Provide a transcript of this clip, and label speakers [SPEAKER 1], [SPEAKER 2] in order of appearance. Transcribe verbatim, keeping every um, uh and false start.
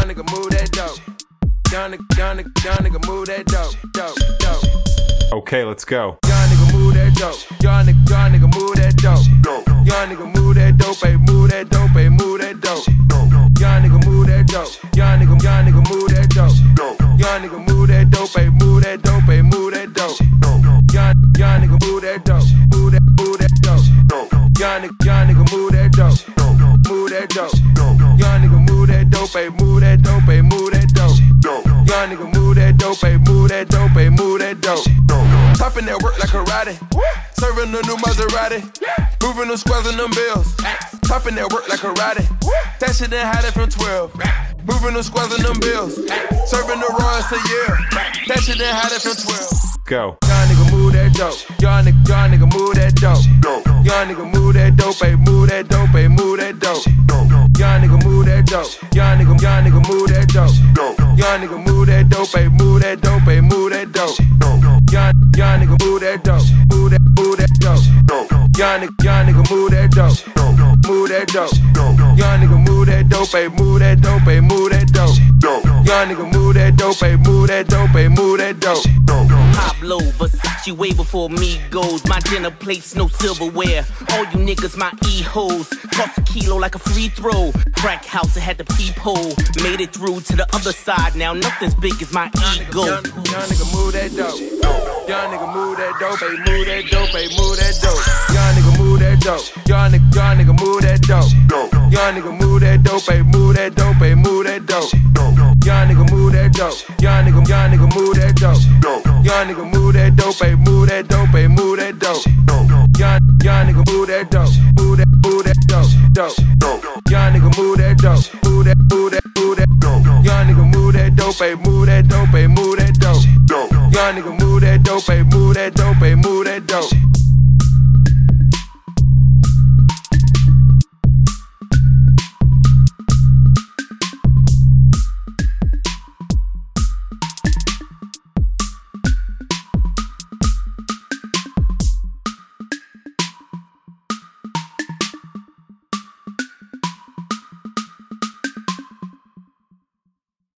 [SPEAKER 1] nigga move that dope. Young nigga, young nigga, young nigga move that dope, dope, dope.
[SPEAKER 2] Okay, let's go.
[SPEAKER 1] Young nigga move that dope. Young nigga, young nigga move that dope. Young nigga move that dope, ay, move that dope, ay, move that dope. Young nigga move that dope. Young nigga, young nigga move that dope. Young nigga move that dope, ay, move that dope, ay, move that dope. Young, young nigga move that dope, move that, move that dope. Young nigga, young nigga move that dope, move that dope. Young nigga move that dope, ay, move that dope, ay, move that dope. Young nigga move that dope, ay, move that dope, ay, move that dope. Popping that work like karate, serving the new Maserati, moving them squares and them bills. Popping that work like karate, that shit done had it from twelve. Moving them squares and them bills, serving the Royals a year. That shit done had it from twelve.
[SPEAKER 2] Go.
[SPEAKER 1] Young nigga move that dope. Young nigga, young nigga move that dope. Young nigga move that dope, ay, move that dope, ay, move that dope. Young nigga move that dope. Young nigga, young nigga move that dope. Young nigga move that dope, ay, move that dope, ay, move that dope. Young, young nigga move that dope. Move that, move that dope. Young nigga, young nigga move that dope. Move that dope. Young nigga move that dope, ay, move that dope, ay, move that dope. Young nigga move that dope, ay, move that dope, ay, move that dope.
[SPEAKER 3] Pablo, Versace way before me goes. My dinner plates, no silverware. All you niggas, my e-hoes. Toss a kilo like a free throw. Crack house, it had the peephole. Made it through to the other side. Now nothing's big as my ego.
[SPEAKER 1] Young, young nigga move that dope. Young nigga move that dope, ay, move that dope, ay, move that dope. Young nigga move that dope. Young nigga, young nigga move that dope. Young nigga move that dope, ay, move that dope, ay, move that dope. Young nigga move that dope. Young nigga, young nigga move that dope. Young nigga move that dope, ay, move that dope, ay, move that dope. Young, young nigga move that dope. Move that, move that dope, dope. Young nigga move that dope. Move that, move that, move that. Young nigga move that dope, ay, move that dope, ay, move that dope. Young nigga move that dope, ay, move that dope, ay, move that dope.